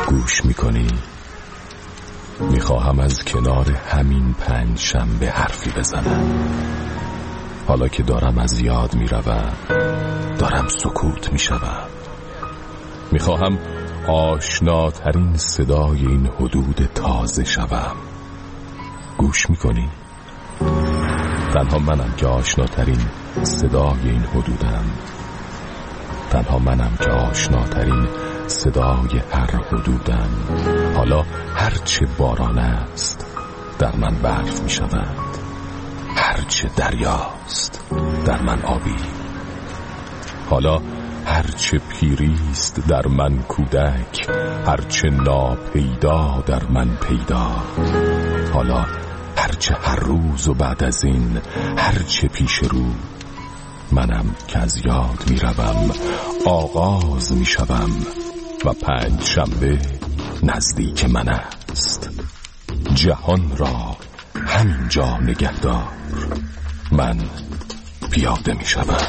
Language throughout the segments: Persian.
گوش میکنی؟ میخواهم از کنار همین پنجشنبه حرفی بزنم. حالا که دارم از یاد میروم، دارم سکوت میشوم. میخواهم آشناترین صدای این حدود تازه شوم. گوش میکنی؟ تنها منم که آشناترین صدای این حدودم. تنها منم که آشناترین صدای هر حدودم. حالا هرچه باران است در من برف می شود، هرچه دریاست در من آبی. حالا هرچه پیریست در من کودک، هرچه ناپیدا در من پیدا. حالا هرچه هر روز و بعد از این هرچه پیش رو، منم که از یاد می روم، آغاز می شوم و پنجشنبه نزدیک من است. جهان را همینجا نگهدار، من پیاده می شوم.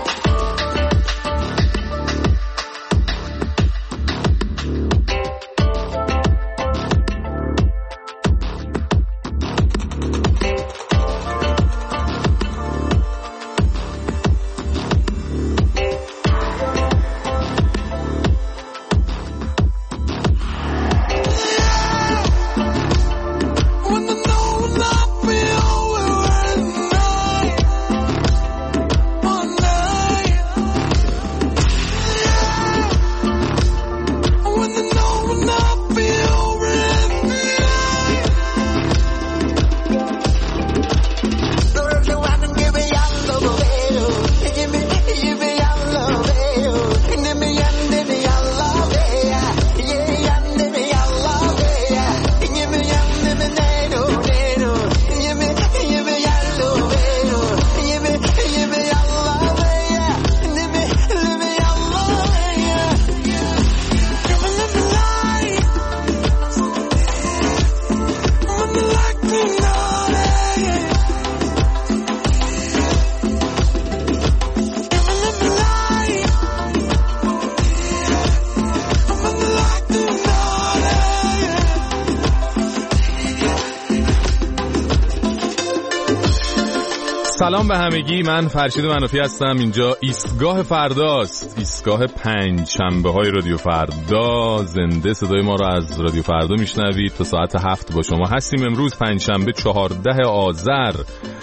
سلام به همگی، من فرشید منافی هستم. اینجا ایستگاه فرداست، ایستگاه پنجشنبه های رادیو فردا. زنده صدای ما رو از رادیو فردا میشنوید. تا ساعت 7 با شما هستیم. امروز پنجشنبه 14 آذر.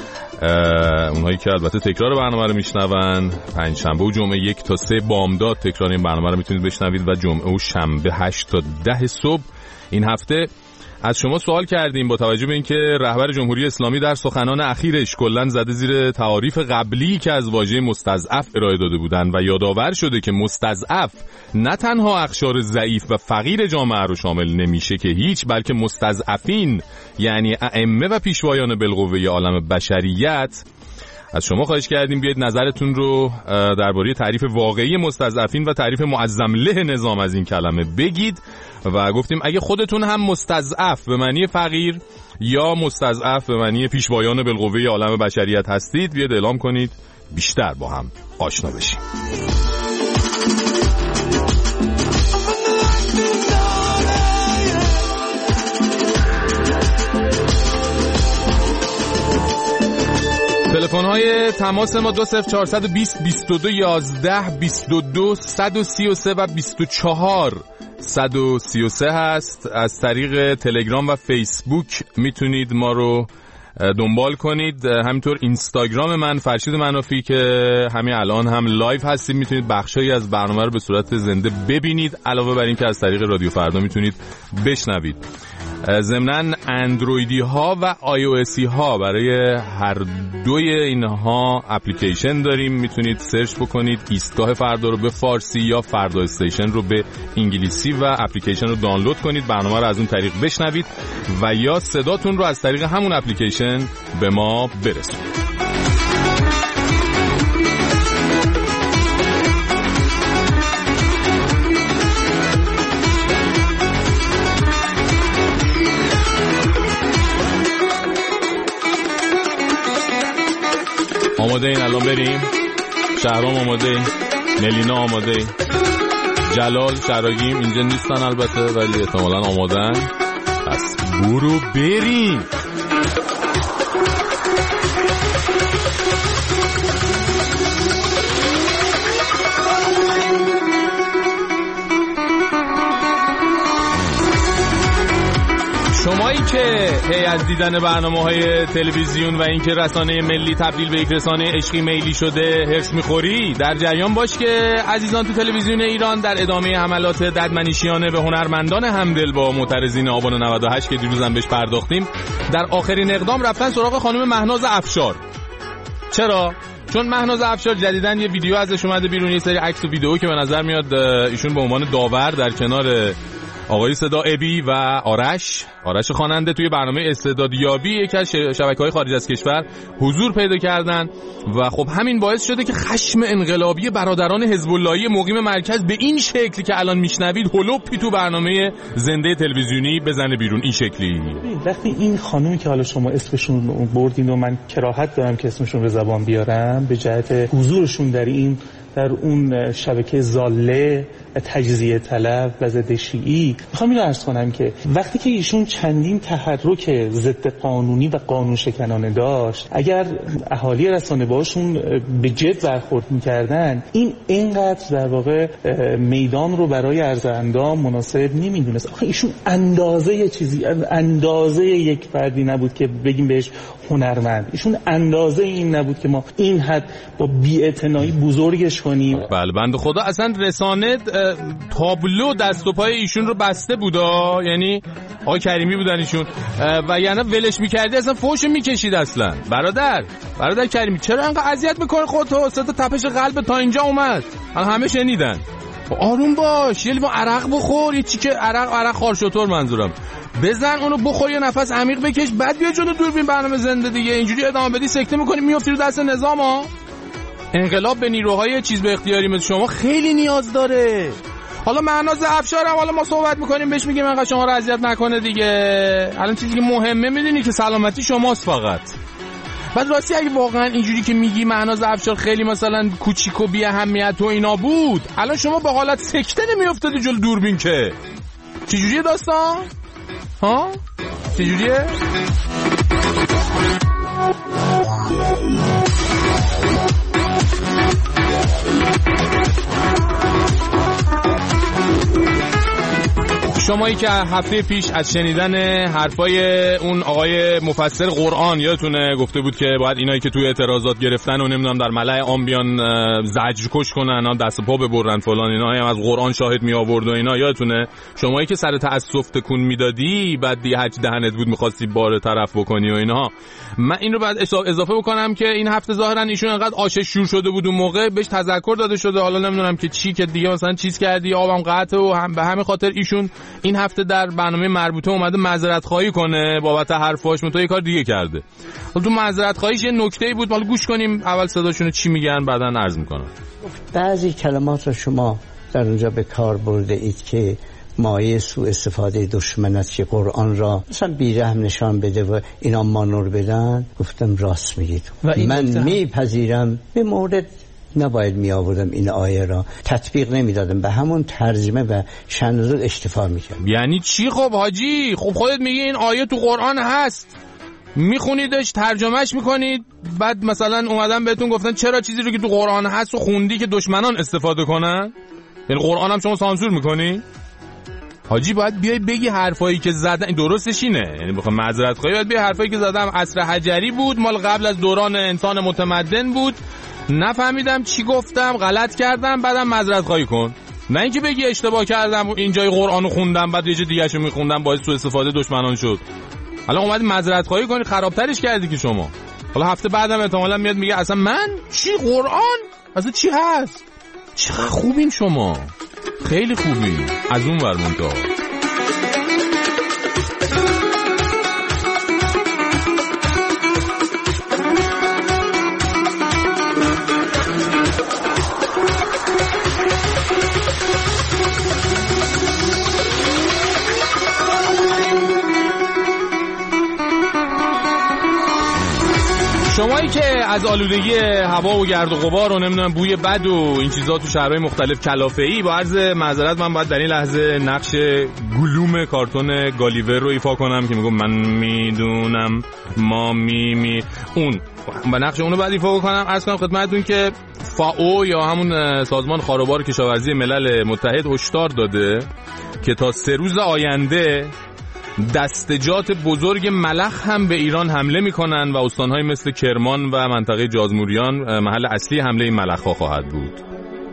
اونهایی که البته تکرار برنامه رو میشنون، پنجشنبه و جمعه 1 تا 3 بامداد تکرار این برنامه رو میتونید بشنوید و جمعه و شنبه 8 تا 10 صبح. این هفته از شما سوال کردیم با توجه به اینکه رهبر جمهوری اسلامی در سخنان اخیرش کلاً زده زیر تعاریف قبلی که از واژه مستضعف ارائه داده بودند و یادآور شده که مستضعف نه تنها اقشار ضعیف و فقیر جامعه رو شامل نمیشه که هیچ، بلکه مستضعفین یعنی ائمه و پیشوایان بالقوه عالم بشریت. از شما خواهش کردیم بیاید نظرتون رو درباره تعریف واقعی مستضعفین و تعریف معظم له نظام از این کلمه بگید و گفتیم اگه خودتون هم مستضعف به معنی فقیر یا مستضعف به معنی پیشوایان بالقوه عالم بشریت هستید، بیاید اعلام کنید، بیشتر با هم آشنا بشیم. تلفن‌های تماس ما 20420 22 11 22 133 و 24 133 هست. از طریق تلگرام و فیسبوک میتونید ما رو دنبال کنید. همینطور اینستاگرام من فرشید منافی که همین الان هم لایو هستیم، میتونید بخشایی از برنامه رو به صورت زنده ببینید، علاوه بر این که از طریق رادیو فردا میتونید بشنوید. ضمناً اندرویدی ها و آی او اسی ها برای هر دوی اینها اپلیکیشن داریم. میتونید سرچ بکنید ایستگاه فردا رو به فارسی یا فردا استیشن رو به انگلیسی و اپلیکیشن رو دانلود کنید، برنامه رو از اون طریق بشنوید و یا صداتون رو از طریق همون اپلیکیشن به ما برسونید. آماده این الان بریم؟ شهرام آماده؟ ملینا آماده؟ جلال شراگیم اینجا نیستن البته، ولی احتمالاً آمادن. پس برو بریم. شمایی که از دیدن برنامه‌های تلویزیون و اینکه رسانه ملی تبدیل به یک رسانه عشقی میلی شده هرس می‌خوری، در جریان باش که عزیزان تو تلویزیون ایران در ادامه حملات ددمنشیانه به هنرمندان همدل با معترضین آبان 98 که دیروز هم بهش پرداختیم، در آخرین اقدام رفتن سراغ خانم مهناز افشار. چرا؟ چون مهناز افشار جدیدن یه ویدیو ازش اومده بیرون، یه سری عکس و ویدیو که به نظر میاد ایشون به عنوان داور در کنار آقای صدا ابی و آرش خواننده توی برنامه استعدادیابی یکی از شبکه‌های خارج از کشور حضور پیدا کردن و خب همین باعث شده که خشم انقلابی برادران حزب اللهی مقیم مرکز به این شکلی که الان میشنوید هلوپی تو برنامه زنده تلویزیونی بزنه بیرون. این شکلی وقتی این خانومی که حالا شما اسمشون بردین و من کراهت دارم که اسمشون به زبان بیارم به جهت حضورشون در اون شبکه ضاله تجزیه طلب و ضد شیعی، میخوام اینو عرض کنم که وقتی که ایشون چندین تحرک ضد قانونی و قانون شکنانه داشت، اگر اهالی رسانه باشون به جد برخورد میکردن، این اینقدر در واقع میدان رو برای عرض اندام مناسب نمیدونست. آخه ایشون اندازه یک فردی نبود که بگیم بهش هنرمند، ایشون اندازه این نبود که ما این حد با بی‌اعتنایی بزرگش کنیم. بله بنده خدا اصلا رسانه تابلو دست و پای ایشون رو بسته بودا، یعنی آقای کریمی بودن ایشون و یعنی ولش میکردی اصلا فوش میکشید. اصلا برادر کریمی چرا انقدر اذیت میکنه خودتو؟ صدا تپش قلب تا اینجا اومد، همه شنیدن. آروم باش، یه لیوان عرق بخور، یه چیکه عرق خارشتور منظورم، بزن اونو بخور، یه نفس عمیق بکش، بعد بیا جلو دوربین برنامه زنده دیگه. اینجوری ادامه بدی سکته میکنی میافتی رو دست نظام ها. انقلاب به نیروهای چیز به اختیاری مثل شما خیلی نیاز داره. حالا مهناز افشار هم حالا ما صحبت میکنیم بهش میگیم انقدر شما رو اذیت نکنه دیگه. الان چیزی که مهمه میدونی که سلامتی شماست فقط. بعد راستی اگه واقعا اینجوری که میگی مهناز افشار خیلی مثلا کوچیک و بی اهمیت و اینا بود، الان شما با حالت سکته نمیافتادی جلو دوربین که. چجوریه داستان؟ ها؟ چجوریه؟ شمایی که هفته پیش از شنیدن حرفای اون آقای مفسر قرآن یادتونه گفته بود که باید اینایی که توی اعتراضات گرفتن و نمیدونم در ملأ عام بیان زجر کش کنن، دست پا ببرن فلان، اینا هم از قرآن شاهد می آورد و اینا یادتونه. شمایی که سر تأسف تکون میدادی بعد دی هج دهنت بود می‌خواستی بار طرف بکنی و اینها. من این رو بعد اضافه بکنم که این هفته ظاهرا ایشون انقدر آشش شور شده بود اون موقع بهش تذکر داده شده، حالا نمیدونم که چی که دیگه مثلا چیز کردی آبم قطع و به همین خاطر ایشون این هفته در برنامه مربوطه اومده معذرت خواهی کنه بابت حرفاش، منتها یه کار دیگه کرده. حالا تو معذرت خواهیش یه نکته‌ای بود، حالا گوش کنیم اول صداشونو چی میگن بعداً عرض میکنم. بعضی کلمات رو شما در اونجا به کار برده اید که مایه سوء استفاده دشمن است که قرآن را مثلا بیرحم نشان بده و اینا مانور بدن. گفتم راست میگید، من میپذیرم، به مورد نباید می آوردم این آیه را، تطبیق نمی دادم، به همون ترجمه و شنزول اکتفا می کردم. یعنی چی خب حاجی؟ خب خودت میگی این آیه تو قرآن هست، میخونیدش ترجمهش میکنید، بعد مثلا اومدن بهتون گفتن چرا چیزی رو که تو قرآن هست و خوندی که دشمنان استفاده کنن؟ یعنی قرآن هم شما سانسور میکنی؟ حاجی باید بیای بگی حرفایی که زدن این درستش اینه، یعنی بخوام معذرت خواهی باید بیای حرفایی که زدم عصر حجری بود، مال قبل از دوران انسان متمدن بود، نفهمیدم چی گفتم، غلط کردم، بعدم معذرت خواهی کن. نه اینکه بگی اشتباه کردم اینجای قرآنو خوندم بعد یه جای دیگه‌شو میخوندم باعث سوء استفاده دشمنان شد. حالا اومدی معذرت خواهی کنی، خرابترش کردی که شما. حالا هفته بعدم احتمالاً میاد میگه اصلا من چی قرآن اصلا چی هست. چقدر خوبین شما، خیلی خوبین از اون ور منتها. شمایی که از آلودگی هوا و گرد و غبار و نمیدونم بوی بد و این چیزا تو شهرهای مختلف کلافه‌ای، با عرض معذرت من باید در این لحظه نقش گلوم کارتون گالیور رو ایفا کنم که میگم من میدونم ما اون و نقش اون رو باید ایفا کنم. عرض کنم خدمتتون که فاو یا همون سازمان خاروبار کشاورزی ملل متحد هشدار داده که تا 3 روز آینده دستجات بزرگ ملخ هم به ایران حمله میکنن و استانهای مثل کرمان و منطقه جازموریان محل اصلی حمله این ملخ ها خواهد بود.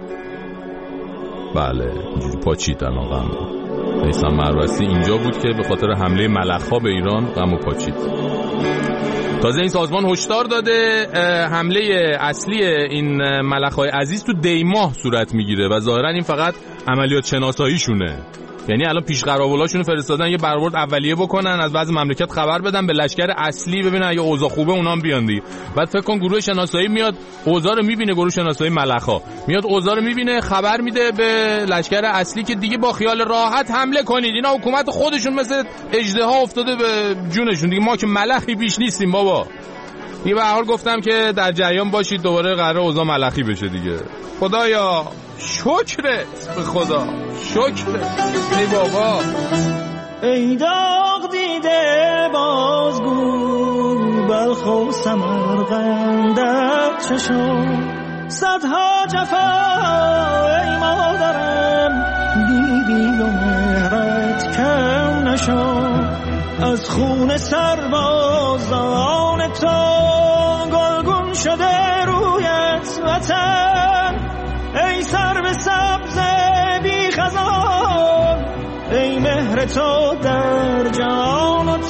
بله اینجوری پاچید الان غم نیستم مروسی اینجا بود که به خاطر حمله ملخ ها به ایران غم و پاچید. تازه این سازمان هشدار داده حمله اصلی این ملخ های عزیز تو دیماه صورت میگیره و ظاهرا این فقط عملیات شناساییشونه. یعنی الان پیش قراولاشونو فرستادن یه برآورد اولیه بکنن، از بعضی مملکت خبر بدن به لشکر اصلی ببینن اگه اوضاع خوبه اونام بیان دیگه. بعد فکر کن گروه شناسایی میاد اوضاع رو میبینه، گروه شناسایی ملخا میاد اوضاع رو میبینه خبر میده به لشکر اصلی که دیگه با خیال راحت حمله کنید، اینا حکومت خودشون مثل اژدها افتاده به جونشون دیگه، ما که ملخی بیش نیستیم بابا. دیگه به هر حال گفتم که در جریان باشید، دوباره قراره اوضاع ملخی بشه دیگه. خدایا شکرت به خدا، شکرت ای بابا. ای داغ دیده بازگو بلخ و سمرقندت چشم، صدها جفا ای مادرم دیدی و مهرت کم نشد، از خون سربازان تو گلگون شده رویت وطن، ای سرو سبز بی خزان، ای مهر تو در جان و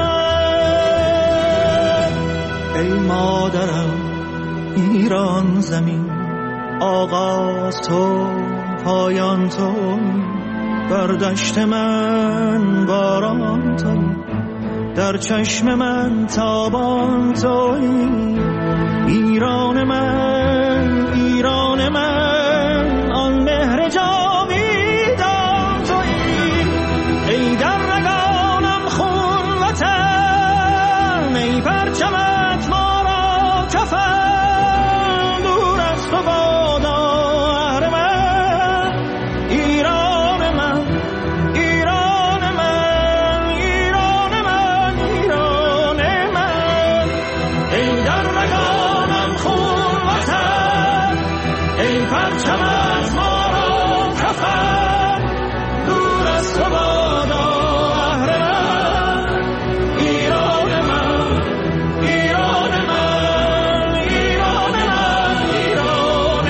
تن. ای مادرم ایران زمین، آغاز تو پایان تو، بر دشت من باران تو، در چشم من تابان تو، ایران من ایران من، آن مهر جاویدان تویی، ای در رگانم خون وطن، ای پرچمت ما را کفن، دور از تو بادا اهرمن، ایران من ایران من ایران من ایران من، ای در رگانم خون وطن، ای پرچمت ما را کفن، دور از تو بادا اهرمن، ایران من ایران من ایران من ایران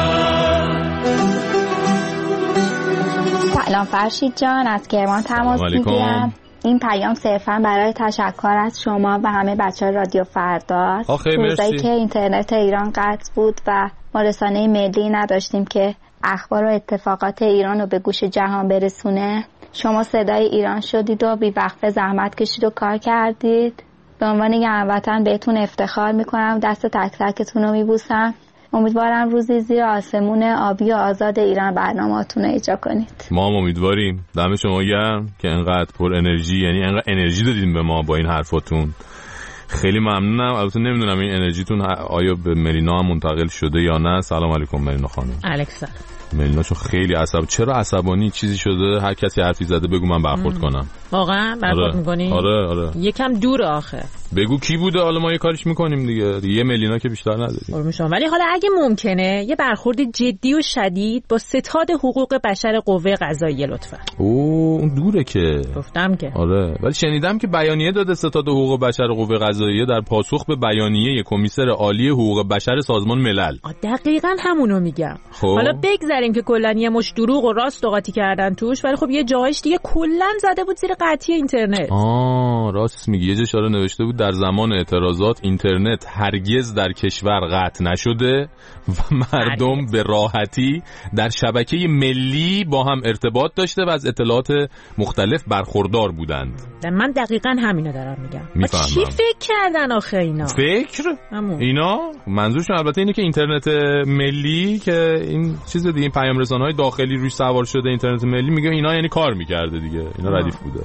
من. سلام فرشید جان، از کرمان تماس میگیرم. این پیام صرفا برای تشکر از شما و همه بچه‌های رادیو فرداست. روزایی که اینترنت ایران قطع بود و ما رسانه ملی نداشتیم که اخبار و اتفاقات ایران رو به گوش جهان برسونه، شما صدای ایران شدید و بی‌وقفه زحمت کشید و کار کردید. به عنوان یک هموطن بهتون افتخار میکنم، دست تک تکتون رو میبوسم. امیدوارم روزی زیر آسمون آبی و آزاد ایران برنامه‌تون رو اجرا کنید. ما هم امیدواریم. دم شما گرم که انقدر پر انرژی، یعنی انقدر انرژی دادین به ما با این حرفاتون. خیلی ممنونم. البته نمیدونم این انرژیتون آیا به ملینا هم منتقل شده یا نه. سلام علیکم ملینا خانم. علیکم سلام. ملینا چون خیلی چرا عصبانی چیزی شده؟ هر کسی حرفی زده بگو من برخورد کنم. واقعا برخورد می‌کنی؟ آره. یکم دور آخه. بگو کی بوده، حالا ما یه کاریش میکنیم دیگه. یه ملینا که بیشتر نداریم. ولی حالا اگه ممکنه یه برخورد جدی و شدید با ستاد حقوق بشر قوه قضاییه لطفا. اون دوره که گفتم که آره، ولی شنیدم که بیانیه داده ستاد حقوق بشر قوه قضاییه در پاسخ به بیانیه کمیسر عالی حقوق بشر سازمان ملل. دقیقاً همونو میگم. حالا بگذاریم که کلا یه مش دروغ و راست و قاطی کردن توش، ولی خب یه جایش دیگه کلا زده بود زیر قطعی اینترنت. راست میگی. یه جا نوشته بود در زمان اعتراضات اینترنت هرگز در کشور قطع نشده و مردم به راحتی در شبکه ملی با هم ارتباط داشته و از اطلاعات مختلف برخوردار بودند. من دقیقاً همینو دارم میگم. چی فکر کردن آخه اینا؟ اینا منظورشون البته اینه که اینترنت ملی که این چیز دیگه، این پیام رسانه‌های داخلی روش سوار شده اینترنت ملی، میگه اینا یعنی کار میکرده دیگه، اینا ردیف بوده.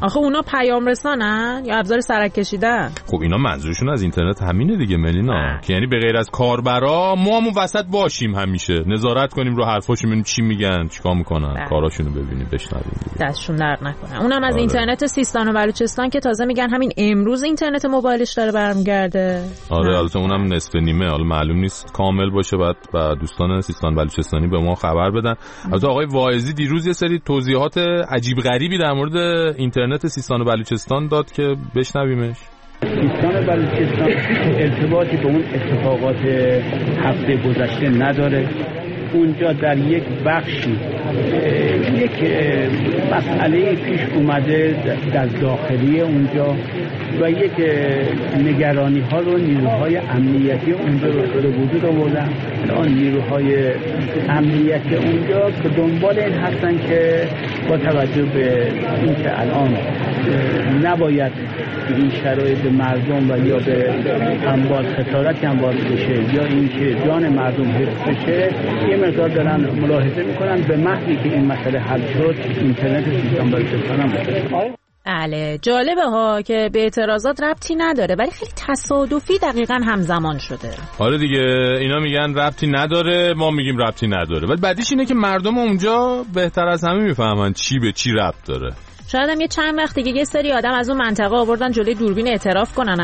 آخه اونا پیام رسانن یا ابزار سرک کشیدن؟ خب اینا منظورشون از اینترنت همینه دیگه ملینا، که یعنی به غیر از کاربرا ما همون وسط باشیم، همیشه نظارت کنیم رو حرفاشون، ببینیم چی میگن، چیکار میکنن، کاراشونو ببینیم، بشنویم. دستشون درد نکنه. اونم از اینترنت سیستان و بلوچستان که تازه میگن همین امروز اینترنت موبایلش داره برمیگرده. آره البته اونم نصف نیمه، حالا معلوم نیست کامل باشه، بعد دوستان سیستان بلوچستانی به ما خبر بدن. البته آقای واعظی دیروز یه سری توضیحات عجیب غریبی در مورد اینترنت سیستان و بلوچستان داد که بشنویمش. سیستان بلوچستان ارتباطی به اون اتفاقات هفته گذشته نداره. اونجا در یک بخشی یک مسئله پیش اومده در داخلی اونجا و یک نگرانی ها رو نیروهای امنیتی اونجا رو به وجود آوردن. الان نیروهای امنیتی اونجا که دنبال این هستن که با توجه به اینکه الان نباید این شرایط مردم و یا به اموال خسارت اموال بشه یا اینکه جان مردم حفظ بشه، یه مقدار دارن ملاحظه میکنن. به محضی که این مسئله حل شد اینترنت سیستان بلوچستان هم بشه. بله جالبه ها که به اعتراضات ربطی نداره ولی خیلی تصادفی دقیقاً همزمان شده. آره دیگه اینا میگن ربطی نداره، ما میگیم ربطی نداره، ولی بعدیش اینه که مردم اونجا بهتر از همه میفهمن چی به چی ربط داره. شاید هم یه چند وقت دیگه یه سری آدم از اون منطقه آوردن جلوی دوربین اعتراف کنن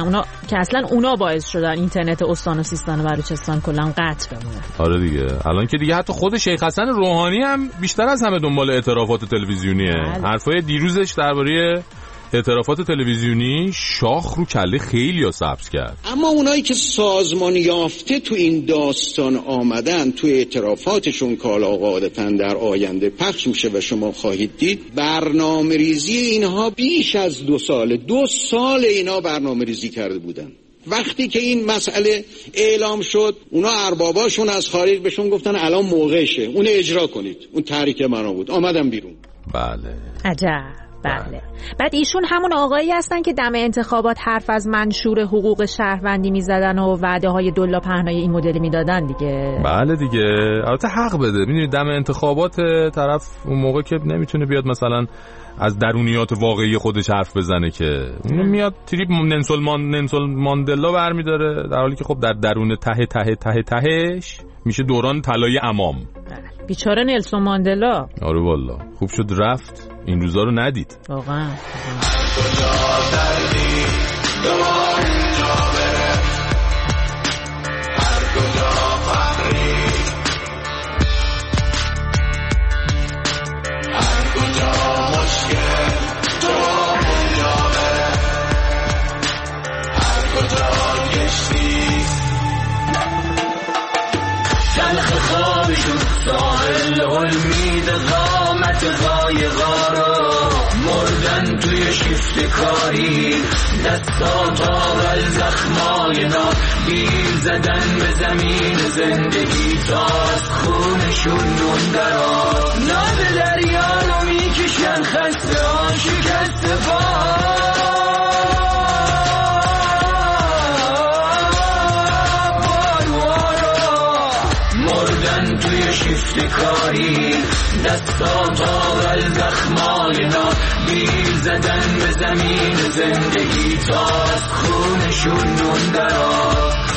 اونا باعث شدن اینترنت استان و سیستان و بلوچستان کلا قطع بمونه. آره دیگه الان که دیگه حتی خود شیخ حسن روحانی هم بیشتر از همه دنبال اعترافات تلویزیونیه. حرفای دیروزش درباره اعترافات تلویزیونی شاخ رو کله خیلیا سبز کرد. اما اونایی که سازمان یافته تو این داستان آمدن، تو اعترافاتشون که قاعدتاً در آینده پخش میشه و شما خواهید دید، برنامه ریزی اینها بیش از 2 سال اینا برنامه ریزی کرده بودن. وقتی که این مسئله اعلام شد اونا ارباباشون از خارج بهشون گفتن الان موقعشه اون اجرا کنید، اون تحریک معنا بود، آمدن بیرون. بله عجب. بله. بعد ایشون همون آقایی هستن که دم انتخابات حرف از منشور حقوق شهروندی میزدن و وعده های دلا پهنای این مدلی میدادن دیگه. بله دیگه البته حق بده. میدونید دم انتخابات طرف اون موقع که نمیتونه بیاد مثلا از درونیات واقعی خودش حرف بزنه که میاد تریپ نلسون ماندلا برمیداره، در حالی که خب در درون تهش میشه دوران طلایی امام. بیچاره نلسون ماندلا. آره والله خوب شد رفت، این روزا رو ندید واقعا. ساحل علمید قامت قایقا رو مردن توی شیفت کاری، دستا تا زخمای نا بیل زدن به زمین زندگی تا از خونشون نون درا ناد دریا رو میکشن خسته ها شکست پا توی شیفت کاری، دستا تا زخمای نا بیل زدن به زمین زندگی تا از خونشون نون درا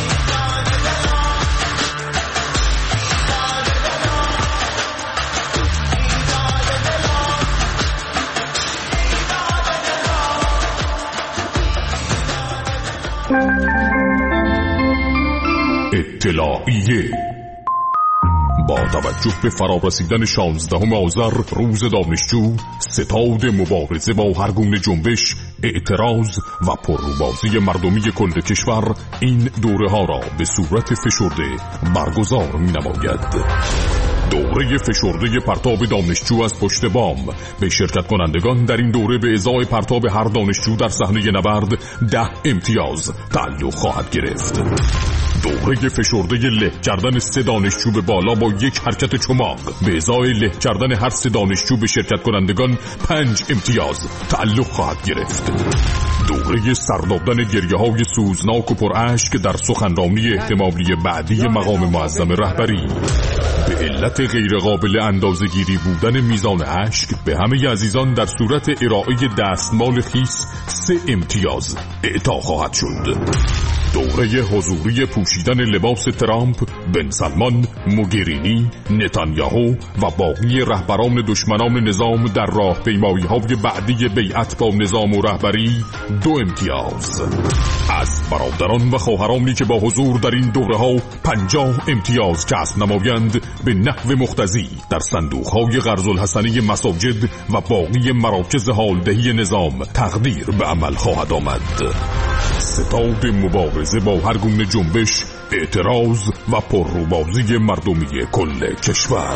اطلاعیه. با توجه به فرارسیدن 16 آذر روز دانشجو، ستاد مبارزه با هر گونه جنبش، اعتراض و پرروبازی مردمی کل کشور این دوره ها را به صورت فشرده برگزار می نماید. دوره فشرده پرتاب دانشجو از پشت بام. به شرکت کنندگان در این دوره به ازای پرتاب هر دانشجو در صحنه نبرد 10 امتیاز تعلق خواهد گرفت. دوره فشرده له کردن 3 دانشجو به بالا با یک حرکت چماق. به ازای له کردن هر 3 دانشجو به شرکت کنندگان 5 امتیاز تعلق خواهد گرفت. دوره سردادن گریه های سوزناک و پر اشک در سخنرانی احتمالی بعدی مقام معظم رهبری. به علت غیرقابل اندازه‌گیری بودن میزان اشک به همه عزیزان در صورت ارائه دستمال خیس 3 امتیاز اعطا خواهد شد. دوره حضوری پوشیدن لباس ترامپ، بن سلمان، موگرینی، نتانیاهو و باقی رهبران دشمنان نظام در راهپیمایی‌های بعدی بیعت با نظام و رهبری 2 امتیاز. از برادران و خواهرانی که با حضور در این دوره‌ها 50 امتیاز کسب نمایند به نحو مقتضی در صندوق‌های قرض الحسنه مساجد و باقی مراکز حالدهی نظام تقدیر به عمل خواهد آمد. ستاد مبارزه با هر گونه جنبش، اعتراض و پرروبازی مردمی کل کشور.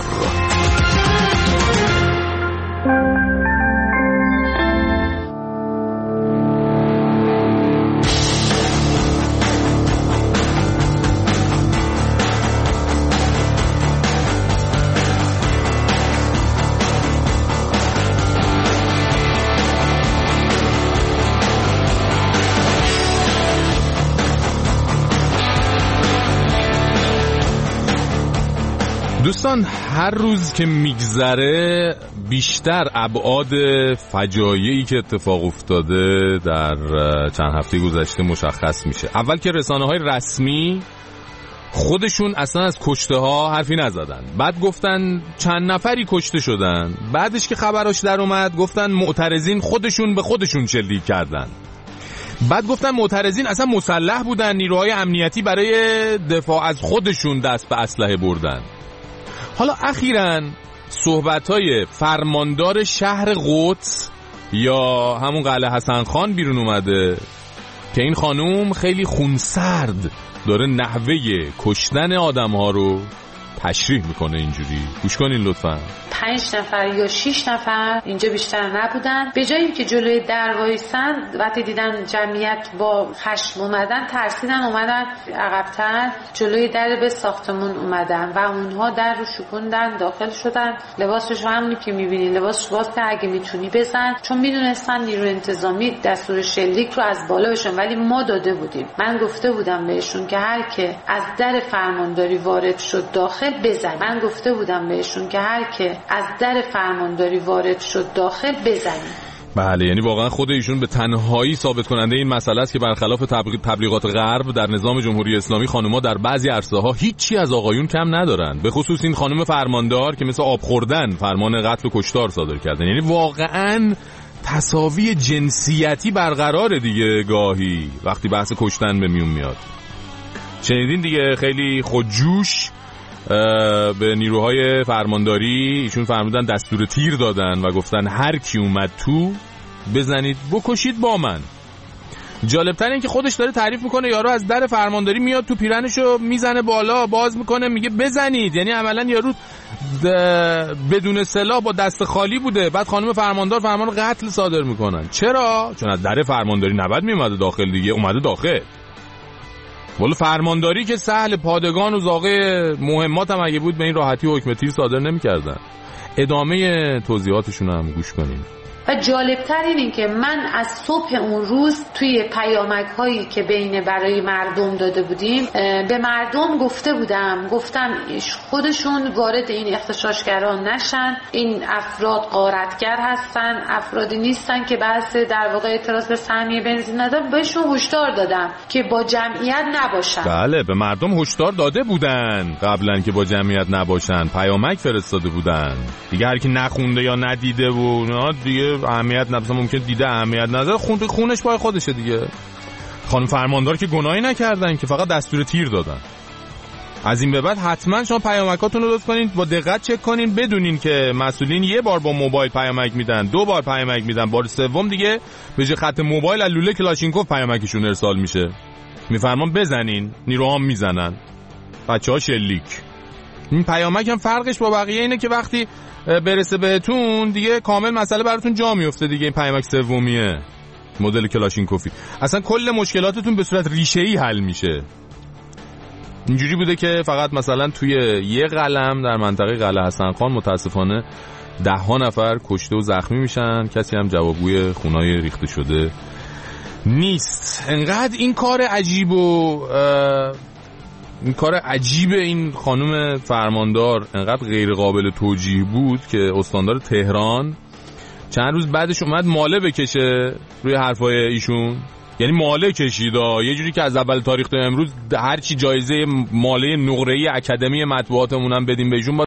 دوستان، هر روز که میگذره بیشتر ابعاد فجایعی که اتفاق افتاده در چند هفته گذشته مشخص میشه. اول که رسانه‌های رسمی خودشون اصلا از کشته ها حرفی نزدن، بعد گفتن چند نفری کشته شدن، بعدش که خبراش در اومد گفتن معترضین خودشون به خودشون شلیک کردن، بعد گفتن معترضین اصلا مسلح بودن، نیروهای امنیتی برای دفاع از خودشون دست به اسلحه بردن. حالا اخیراً صحبت‌های فرماندار شهر قدس یا همون قلعه حسن خان بیرون اومده که این خانوم خیلی خونسرد داره نحوه کشتن آدم‌ها رو تشریح میکنه. اینجوری گوش کنین لطفاً. 5 نفر یا 6 نفر اینجا بیشتر نبودن. به جایی که جلوی در وایسن، وقتی دیدن جمعیت با خشم اومدن ترسیدن، اومدن عقب‌تر جلوی در به ساختمون اومدن و اونها در رو شکوندن، داخل شدن. لباسش همونی که میبینین، لباسش واسه اگه میتونی بزن، چون میدونستن نیرو انتظامی دستور شلیک رو از بالا بشن، ولی ما داده بودیم. من گفته بودم بهشون که هر که از در فرمانداری وارد شد داخل بزن. من گفته بودم بهشون که هر که از در فرمانداری وارد شد داخل بزنید. بله، یعنی واقعا خود ایشون به تنهایی ثابت کننده این مسئله است که برخلاف تبلیغات غرب در نظام جمهوری اسلامی خانوما در بعضی عرصه‌ها هیچی از آقایون کم ندارن، به خصوص این خانم فرماندار که مثل آب خوردن فرمان قتل و کشتار صادر کردن. یعنی واقعا تساوی جنسیتی برقراره دیگه گاهی وقتی بحث کشتن به میون میاد. شنیدین دیگه، خیلی خودجوش به نیروهای فرمانداری ایشون فرمودن دستور تیر دادن و گفتن هر کی اومد تو بزنید بکشید با من. جالبتر این که خودش داره تعریف میکنه یارو از در فرمانداری میاد تو، پیرنشو میزنه بالا، باز میکنه، میگه بزنید. یعنی عملا یارو بدون سلاح با دست خالی بوده. بعد خانم فرماندار فرمان قتل صادر میکنن. چرا؟ چون از در فرمانداری نباید میومده داخل دیگه، اومده داخل. ولی فرمانداری که سهل، پادگان و زاغه مهمات هم اگه بود به این راحتی حکم تیر صادر نمی‌کردن. ادامه توضیحاتشون هم گوش کنیم. و جالبتر این که من از صبح اون روز توی پیامک هایی که بین برای مردم داده بودیم به مردم گفتم خودشون وارد این اغتشاشگران نشن. این افراد غارتگر هستن، افرادی نیستن که بحث در واقع اعتراض به سهمیه بنزین ندارن. بهشون هشدار دادم که با جمعیت نباشن. بله، به مردم هشدار داده بودن قبلا که با جمعیت نباشن، پیامک فرستاده بودن دیگه. هر کی نخونده یا ندیده و دیگه اهمیت نبسه، ممکن دیده اهمیت نداره، خونش پای خودشه دیگه. خانم فرماندار که گناهی نکردن، که فقط دستور تیر دادن. از این به بعد حتما شما پیامکاتون رو لطف کنین با دقت چک کنین، بدونین که مسئولین یه بار با موبایل پیامک میدن، 2 بار پیامک میدن، بار سوم دیگه به جای خط موبایل از لوله کلاشینکوف پیامکشون ارسال میشه. میفرمان بزنین، نیروها میزنن، بچه‌ها شلیک. این پیامک هم فرقش با بقیه اینه که وقتی برسه بهتون دیگه کامل مسئله براتون جا میفته دیگه. این پیامک سومیه، مدل کلاشینکوفی، اصلا کل مشکلاتتون به صورت ریشه‌ای حل میشه. اینجوری بوده که فقط مثلا توی یه قلم در منطقه قلعه حسن خان متاسفانه 10 نفر کشته و زخمی میشن، کسی هم جوابگوی خونای ریخته شده نیست. انقدر این کار عجیب و این کار عجیب این خانم فرماندار انقدر غیر قابل توجیه بود که استاندار تهران چند روز بعدش اومد ماله بکشه روی حرفای ایشون. یعنی ماله کشید یه جوری که از اول تاریخ تا امروز هر چی جایزه ماله نقره‌ای اکادمی مطبوعاتمون هم بدیم بهشون